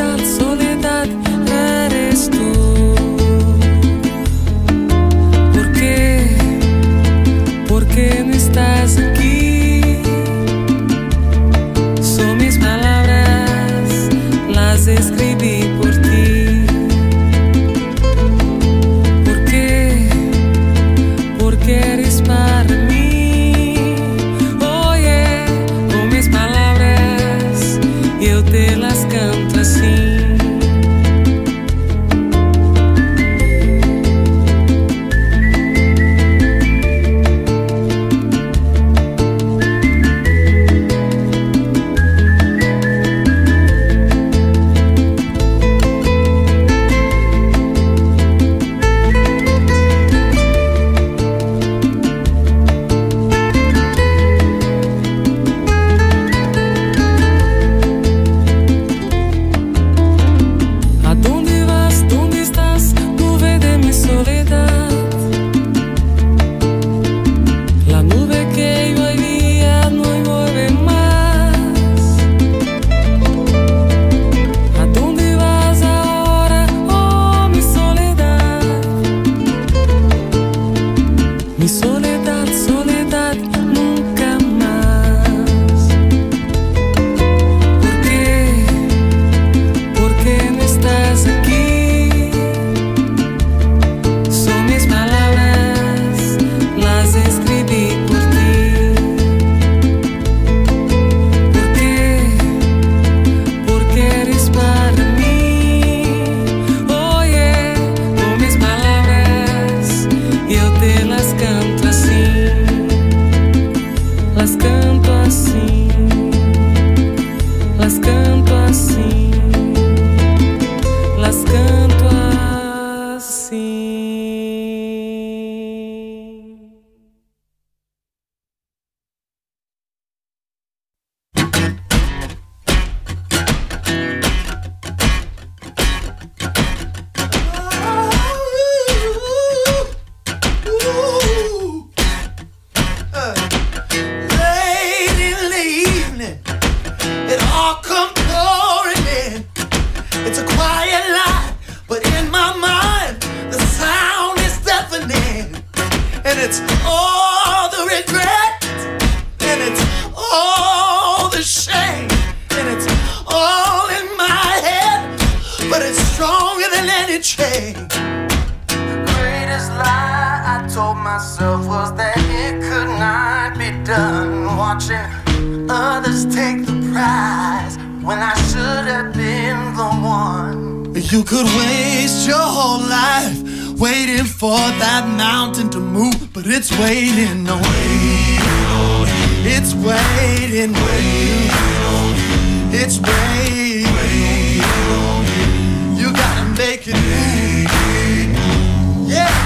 soledad, soledad, eres tú. ¿Por qué? ¿Por qué no estás aquí? Son mis palabras, las escribí por ti. ¿Por qué? Porque eres para mí. Oye, con mis palabras yo te las canto así. Mi soledad, soledad, nunca más. ¿Por qué? ¿Por qué no estás aquí? Son mis palabras, las escribí por ti. ¿Por qué? Porque eres para mí. Oye, con mis palabras yo te las canto así, las canto así, las canto así, las canto así. It's all the regret, and it's all the shame, and it's all in my head, but it's stronger than any chain. The greatest lie I told myself was that it could not be done. Watching others take the prize when I should have been the one. You could waste your whole life waiting for that mountain to move, but it's waiting on you. It's waiting on you. It's waiting on you. You gotta make it move. Yeah.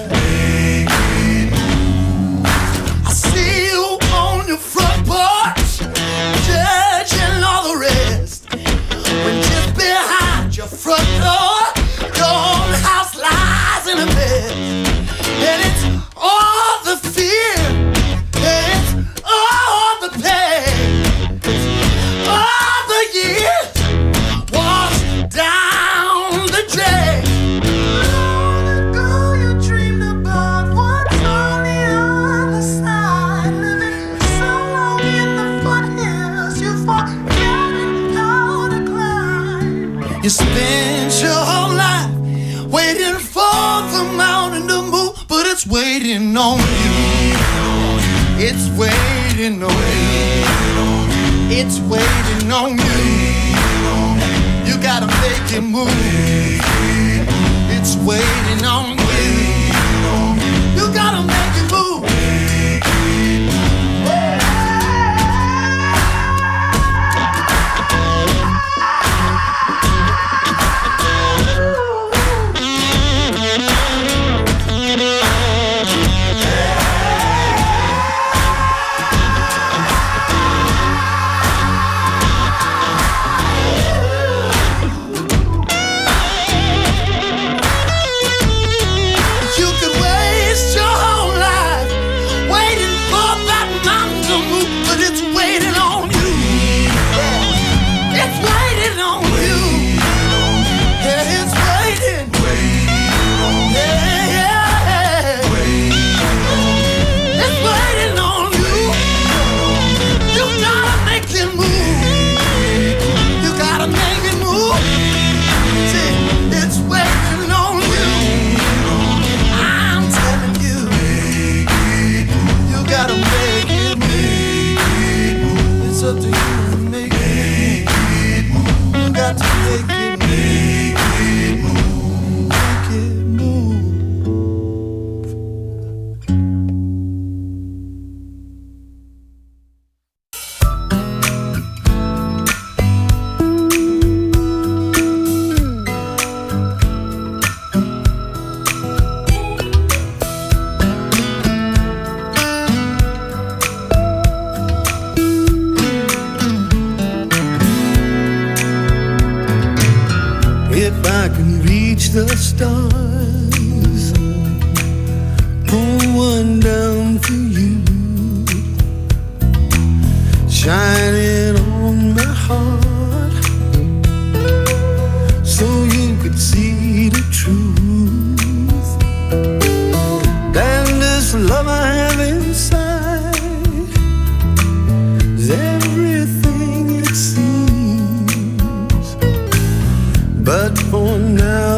I see you on your front porch, judging all the rest, when just behind your front door, your own house lies in a bed. And it's all the fear, and it's all the pain, it's all the years washed down the drain. Long ago you dreamed about what's on the other side, living so long in the foothills you forgot how to climb. You spent your whole life waiting for the mountain to move, but it's waiting on you. It's waiting on you. It's waiting on you. You gotta make it move. It's waiting on you. You gotta make it move. The stars, pull one down for you, shining on my heart, so you could see the truth. And this love I have inside is everything it seems, but for now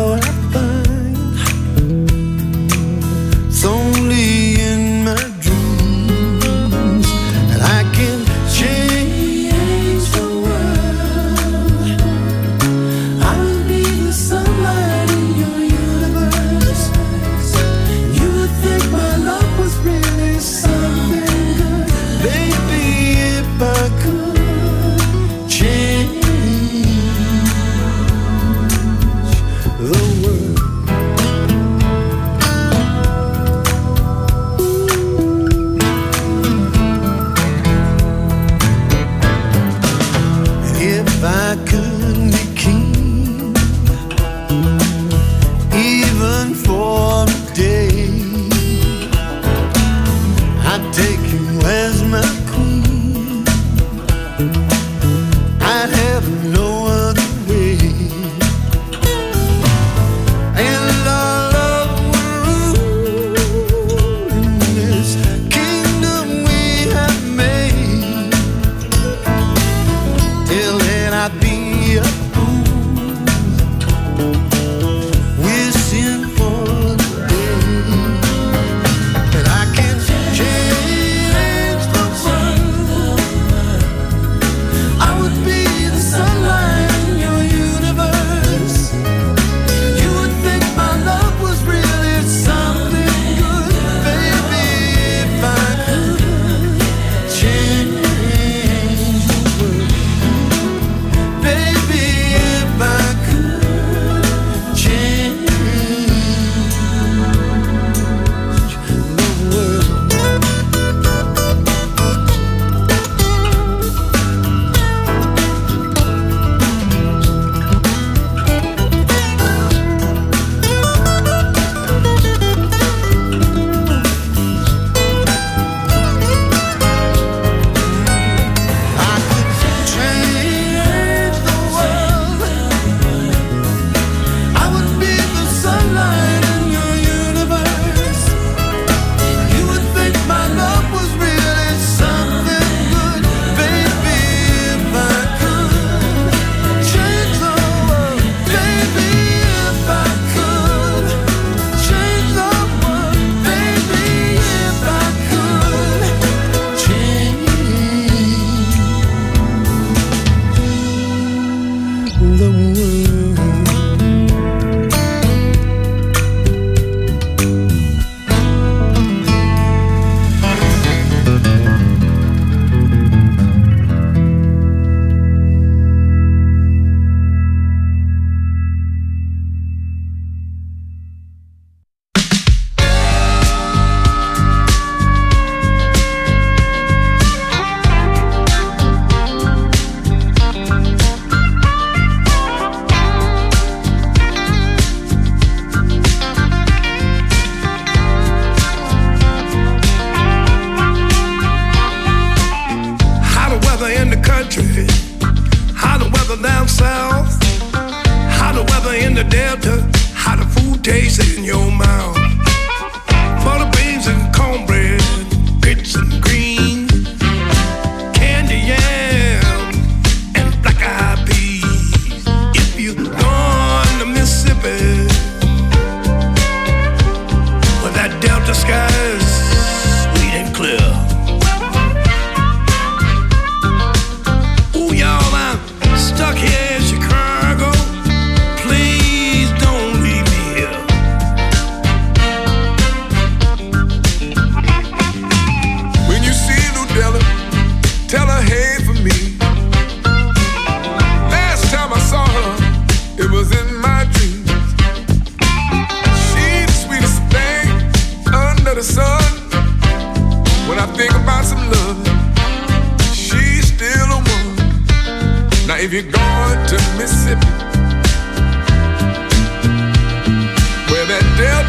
Stuck here in Chicago.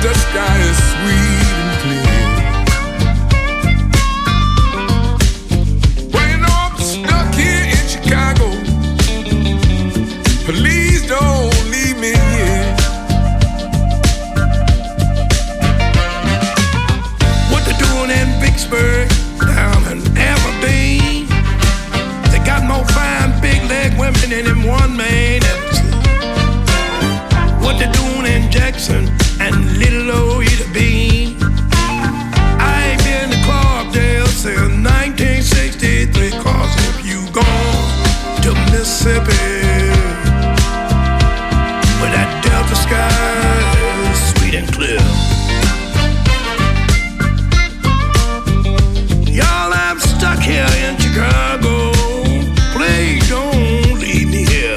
the sky is sweet and clear. Well, you know I'm stuck here in Chicago. Please don't leave me here. What they doing in Vicksburg, down in Aberdeen? They got more fine big leg women than them one man ever seen. What they doing in Jackson and little old Ida Bean? I ain't been to Clarkdale since 1963. Cause if you gone to Mississippi, where that Delta sky is sweet and clear. Y'all, I'm stuck here in Chicago. Please don't leave me here.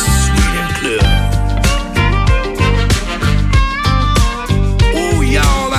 Y'all,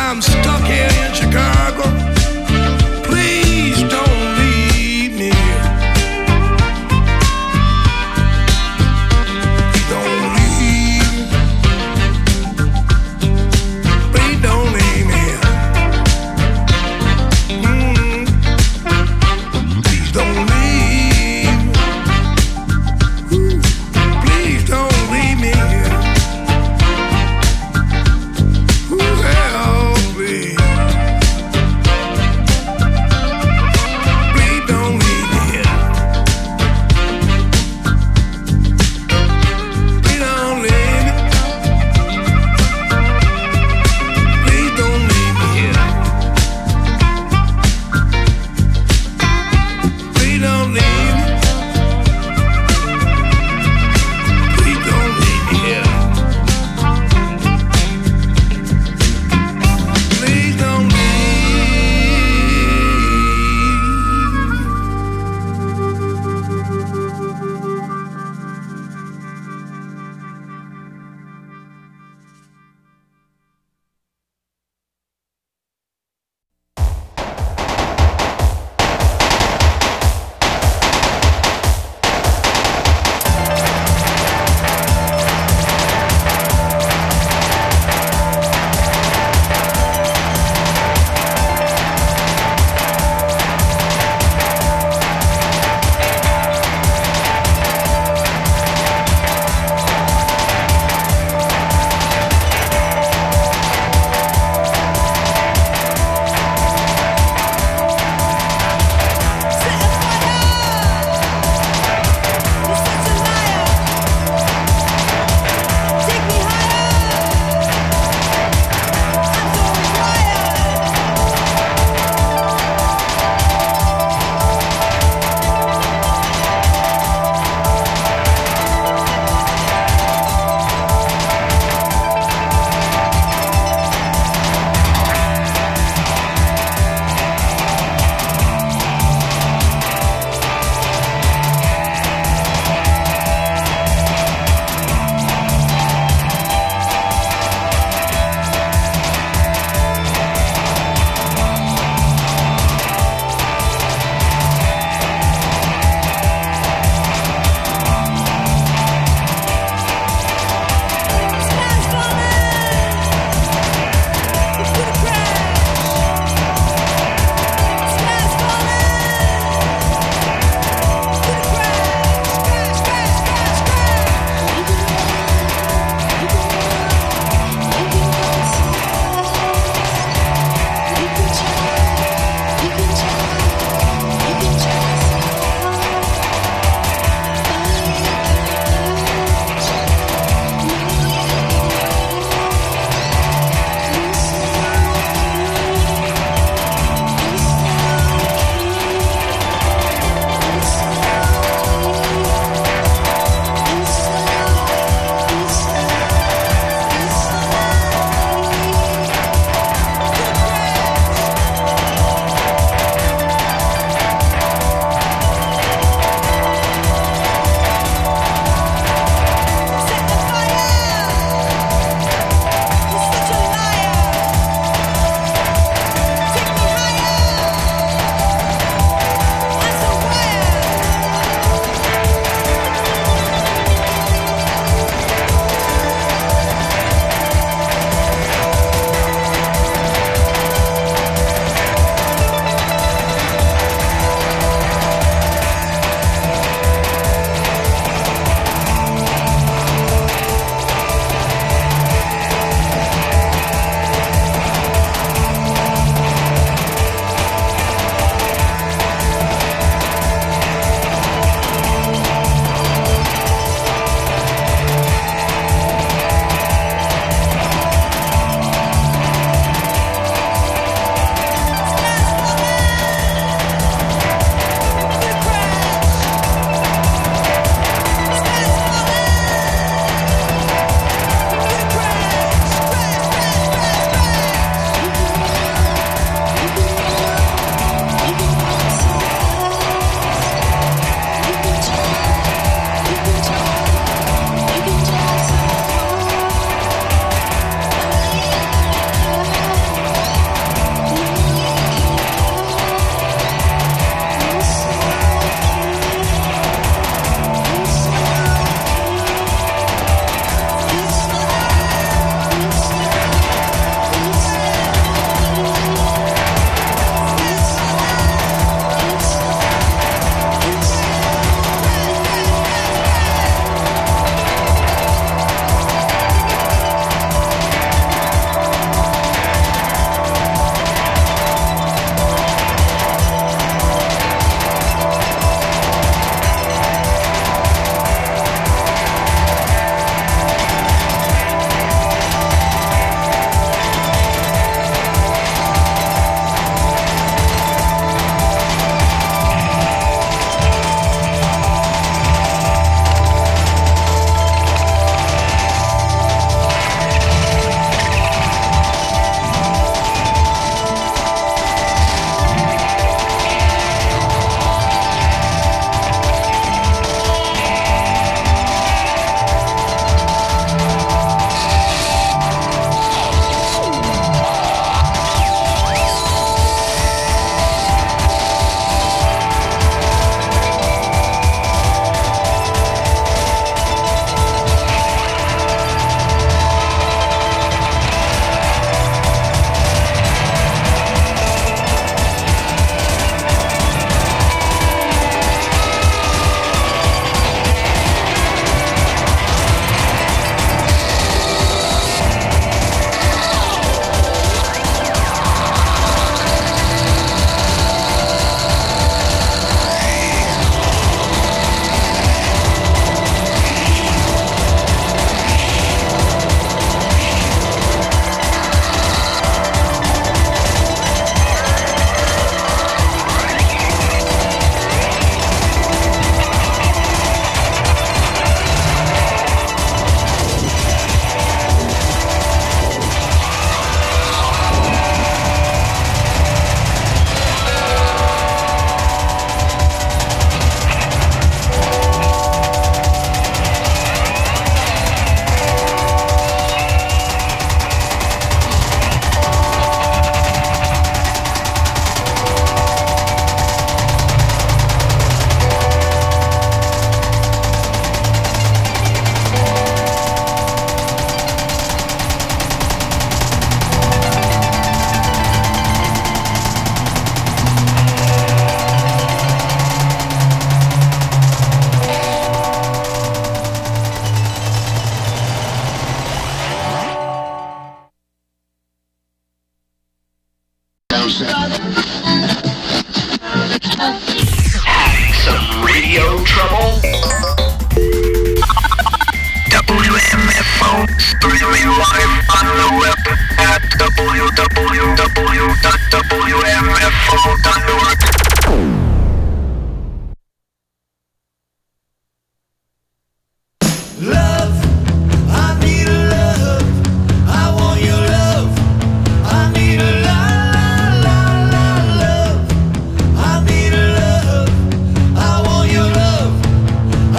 Having some radio trouble? WMFO, streaming live on the web at www.wmfo.org. Love, I need a love. I want your love. I need a love. I need a love. I want your love. I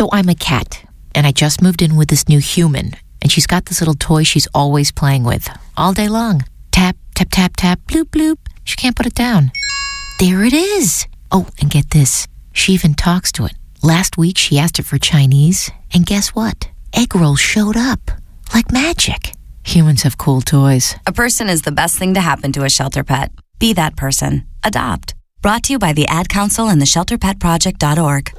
So I'm a cat, and I just moved in with this new human, and she's got this little toy she's always playing with, all day long. Tap, tap, tap, tap, bloop, bloop. She can't put it down. There it is. Oh, and get this. She even talks to it. Last week, she asked it for Chinese, and guess what? Egg rolls showed up. Like magic. Humans have cool toys. A person is the best thing to happen to a shelter pet. Be that person. Adopt. Brought to you by the Ad Council and the ShelterPetProject.org.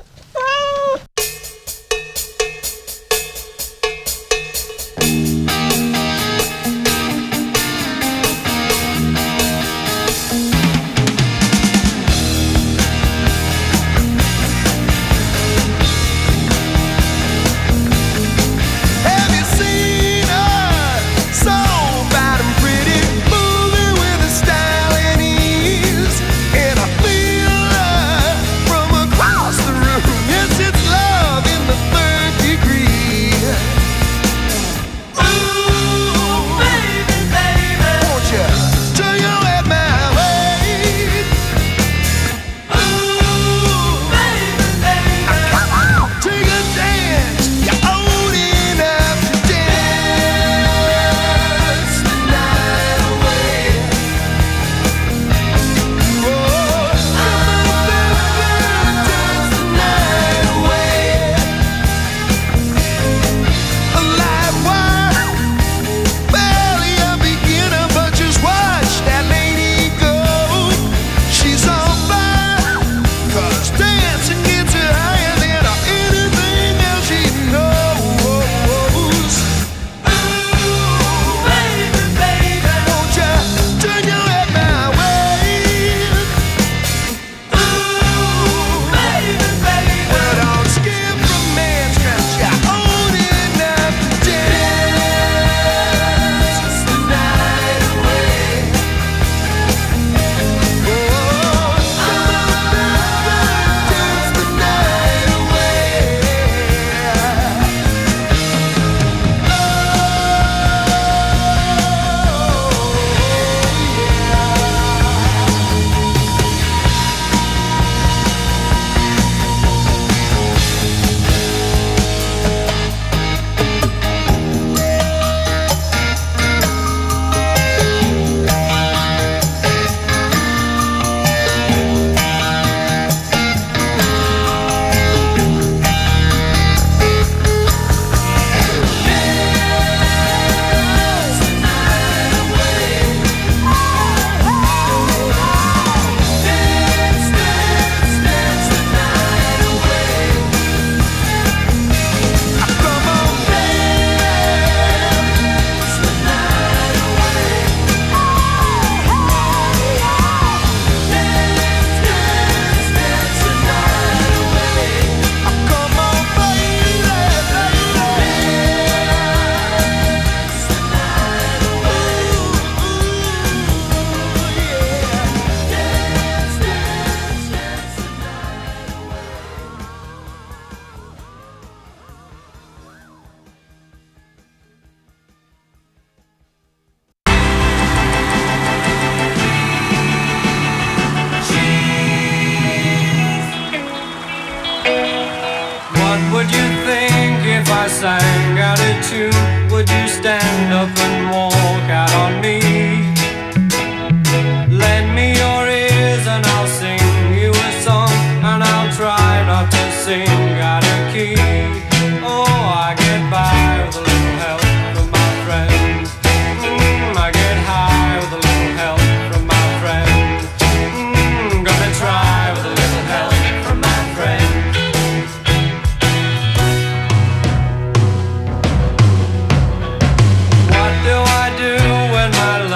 sang out a tune, would you stand up and walk out on me? Lend me your ears and I'll sing you a song, and I'll try not to sing out of key. Oh, I get by with a little help from my friends. I get high with a little help from my friends. Gonna try with a little help from my friends. What do I do when my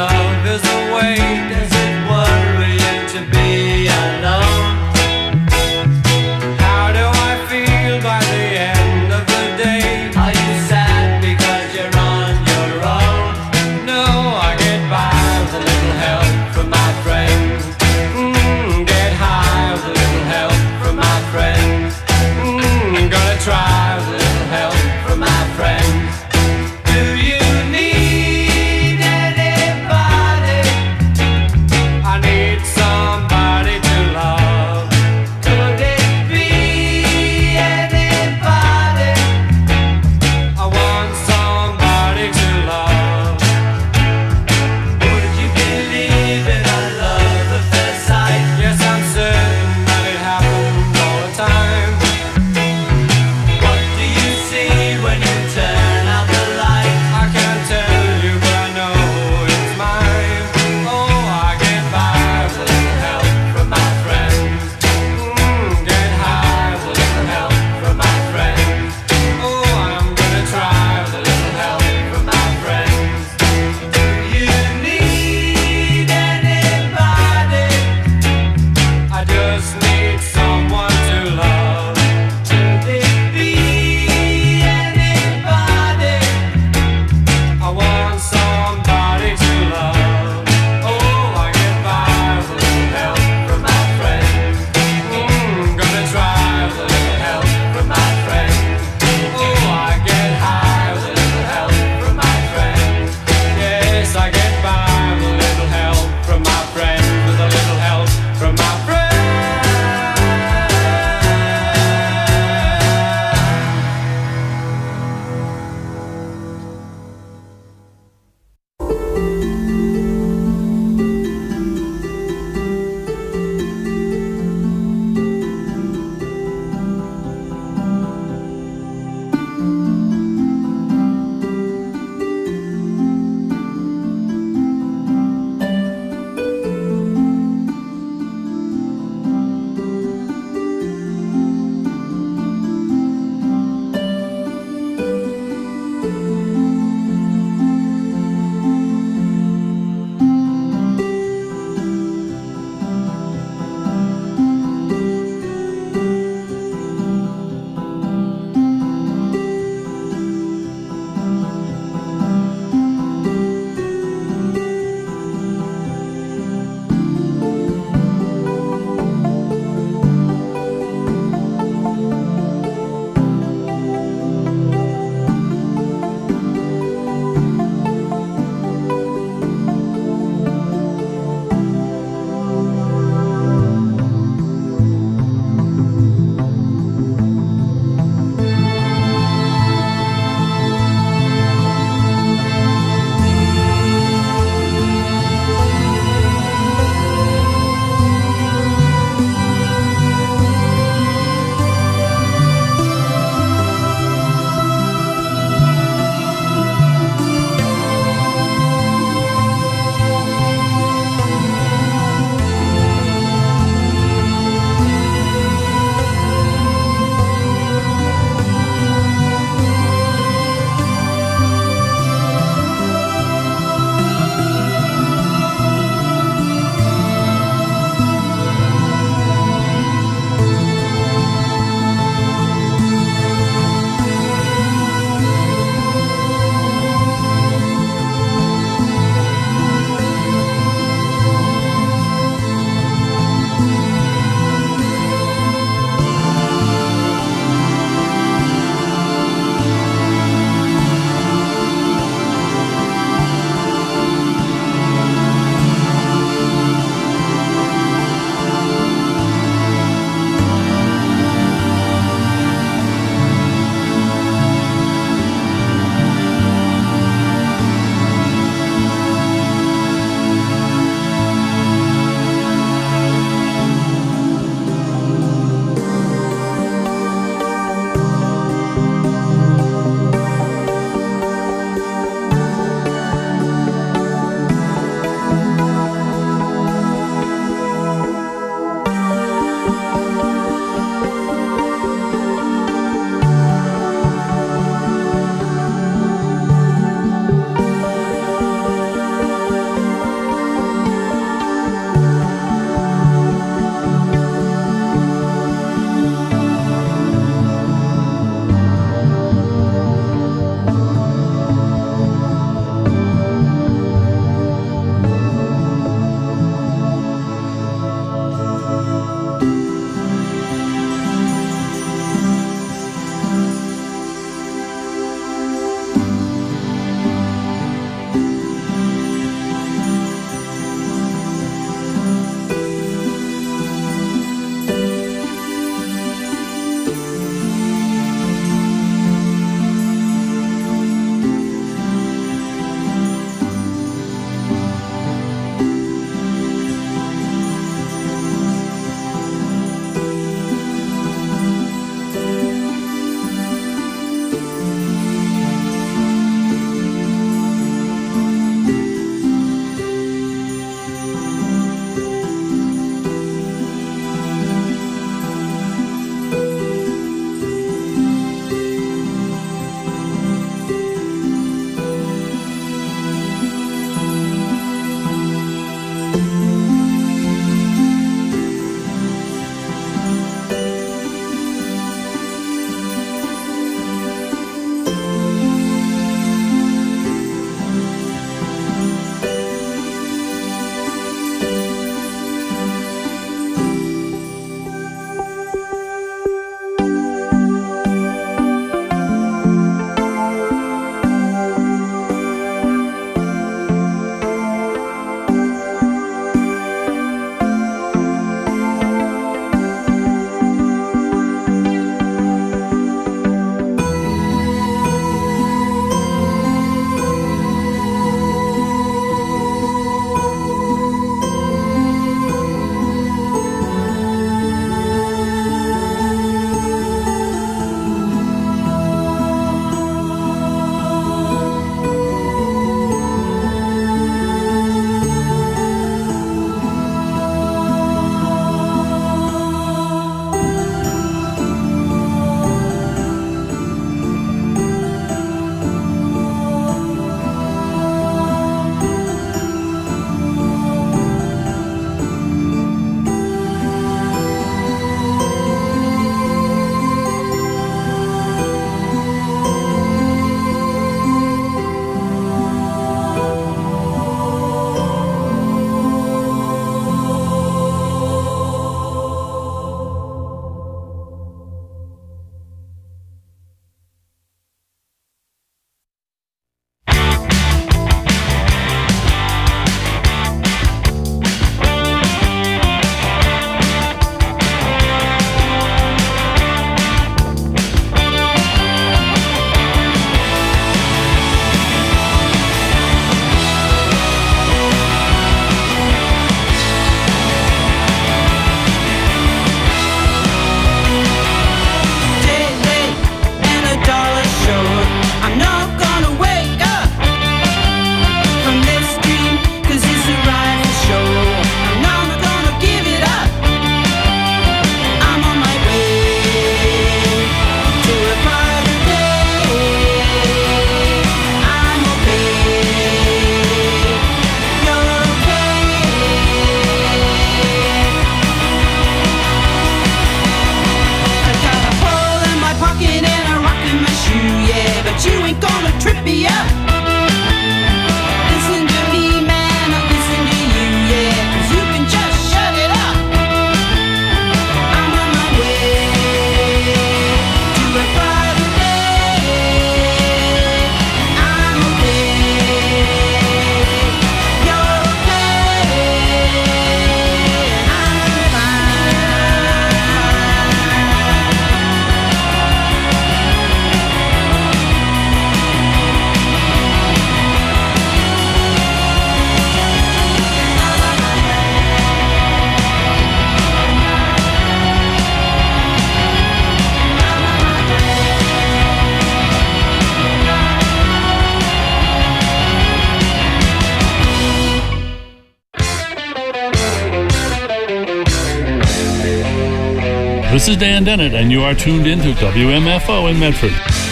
This is Dan Dennett, and you are tuned into WMFO in Medford.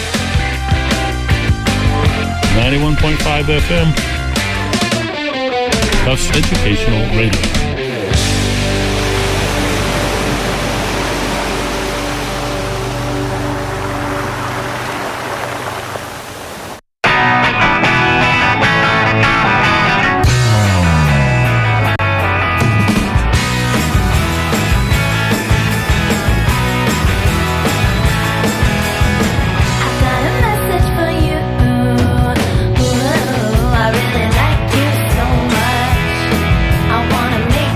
91.5 FM. Tufts Educational Radio. I wanna make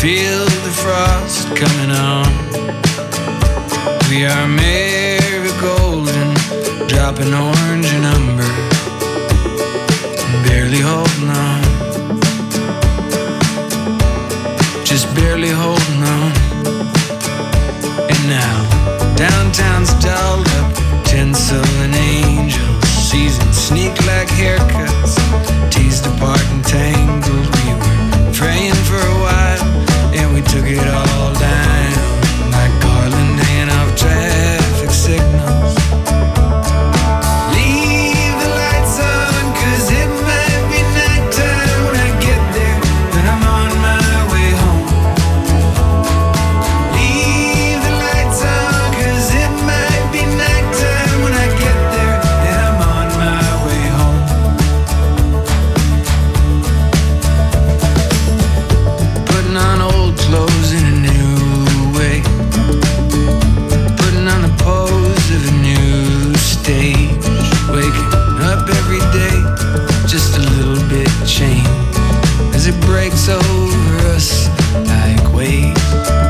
feel the frost coming on. We are marigold and dropping orange and umber, barely holding on, just barely holding on. And now downtown's dolled up, tinsel and angels, seasons sneak like haircuts, teased apart and tangled. We were praying for a while, and we took it all down like Garland hanging off traffic signals. Leave the lights on, 'cause it might be nighttime when I get there, but I'm on my way home. Leave the lights on, 'cause it might be nighttime when I get there, and I'm on my way home. Putting on old clothes in a new way, putting on the pose of a new stage, waking up every day just a little bit changed as it breaks over us like waves.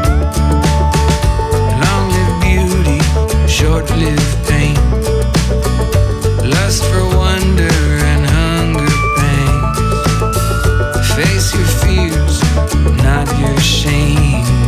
Long-lived beauty, short-lived pain, lust for wonder and hunger pains. Face your fears, not your shame.